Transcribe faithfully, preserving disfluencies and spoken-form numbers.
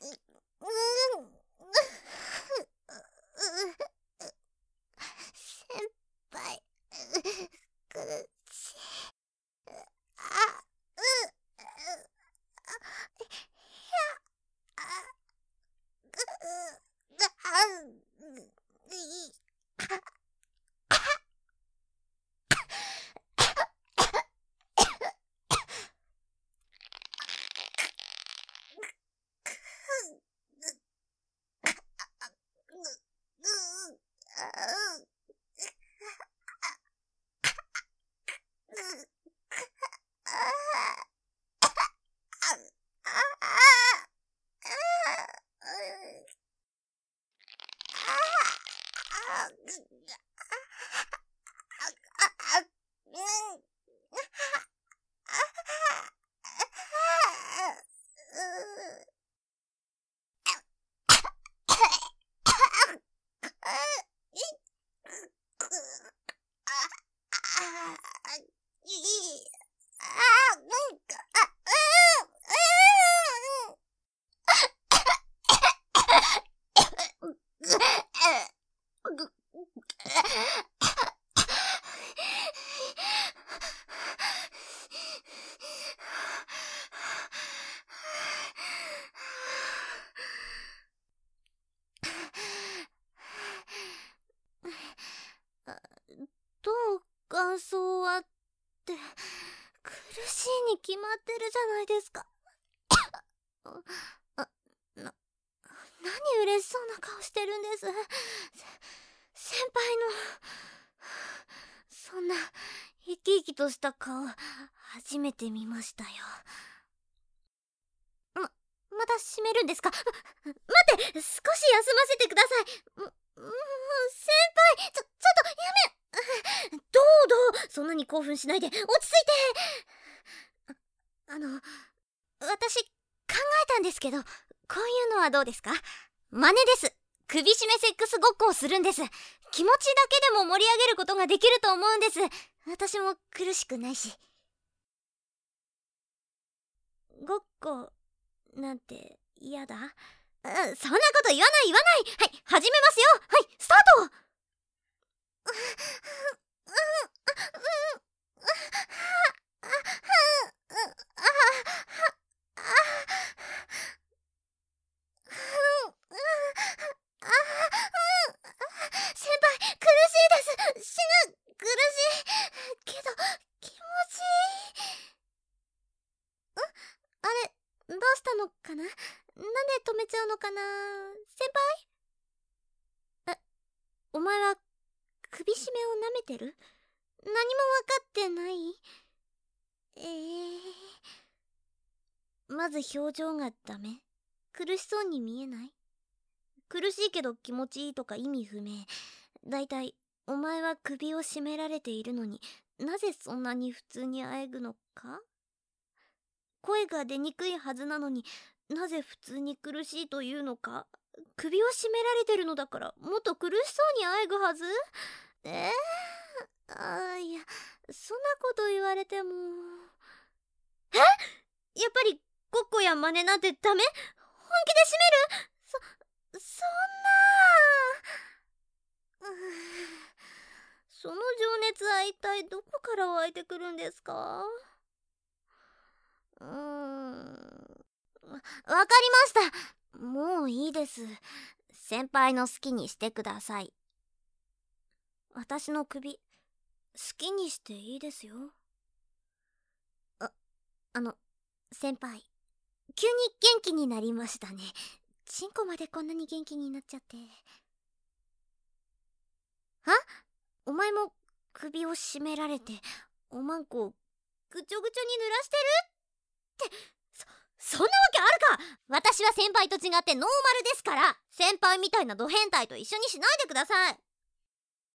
先輩、苦しい。あ、う、や、あ、ぐ、が、い、どう感想はって苦しいに決まってるじゃないですか。あ、な、何嬉しそうな顔してるんです。せ先輩のそんな生き生きとした顔初めて見ましたよ。ま、また閉めるんですか？待って、少し休ませてください。も、もう先輩、ちょ、ちょっとやめ。どうどう、そんなに興奮しないで落ち着いて。あ、あの、私考えたんですけど、こういうのはどうですか？真似です。首絞めセックスごっこをするんです。気持ちだけでも盛り上げることができると思うんです。私も苦しくないし。ごっこなんて嫌だ？そんなこと言わない言わない。はい、始めますよ。はい、スタート。先輩、苦しいです。死ぬ。苦しいけど気持ちいい。ん？あれ、どうしたのかな？なんで止めちゃうのかな？先輩？え、お前は首絞めを舐めてる？何も分かってない？えー、まず表情がダメ。苦しそうに見えない？苦しいけど気持ちいいとか意味不明。だいたいお前は首を絞められているのになぜそんなに普通にあえぐのか？声が出にくいはずなのになぜ普通に苦しいというのか？首を絞められてるのだからもっと苦しそうにあえぐはず？えー、あ、いや、そんなこと言われても。え？やっぱりごっこや真似なんてダメ？本気で締める？そ、そんな。うーん、その情熱は一体どこから湧いてくるんですか？うーん、わ、わかりました。もういいです。先輩の好きにしてください。私の首好きにしていいですよ。あ、あの先輩、急に元気になりましたね。チンコまでこんなに元気になっちゃって。は？お前も首を絞められておまんこをぐちょぐちょに濡らしてるって、そ、そんなわけあるか！私は先輩と違ってノーマルですから、先輩みたいなド変態と一緒にしないでください。